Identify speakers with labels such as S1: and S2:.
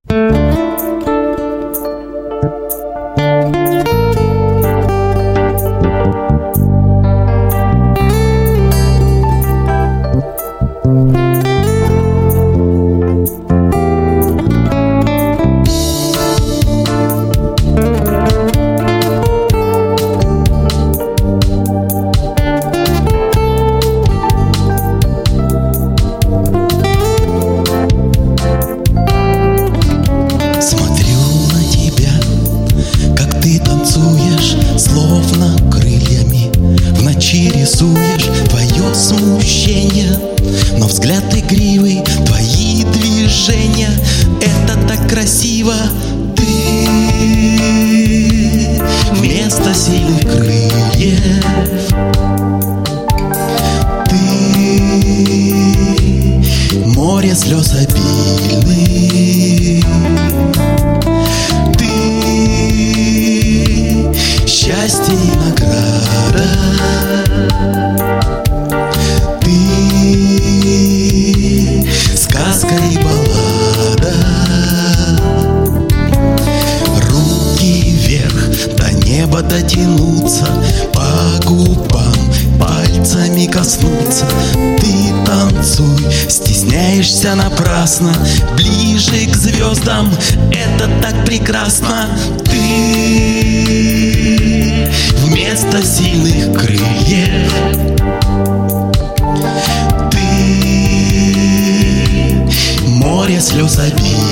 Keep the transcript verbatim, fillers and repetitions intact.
S1: Словно крыльями в ночи рисуешь твое смущение, но взгляд игривый, твои движения — это так красиво. Ты вместо сильных крыльев, ты море слез обильных, счастье и награда. Ты сказка и баллада. Руки вверх, до неба дотянуться, по губам пальцами коснуться. Ты танцуй, стесняешься напрасно, ближе к звездам, это так прекрасно. Ты вместо сильных крыльев, ты море слез обид.